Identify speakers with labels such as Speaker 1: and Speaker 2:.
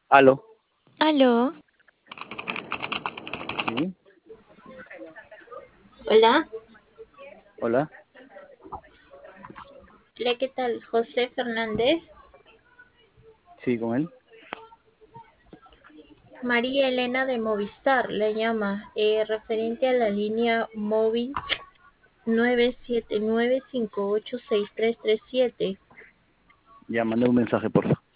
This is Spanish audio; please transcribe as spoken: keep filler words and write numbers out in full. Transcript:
Speaker 1: Aló,
Speaker 2: Aló,
Speaker 1: sí,
Speaker 2: hola,
Speaker 1: hola,
Speaker 2: hola, ¿qué tal? José Fernández,
Speaker 1: sí, con él.
Speaker 2: María Elena de Movistar le llama, eh, referente a la línea móvil nueve siete nueve cinco ocho seis tres tres siete.
Speaker 1: Ya mandé un mensaje, por favor.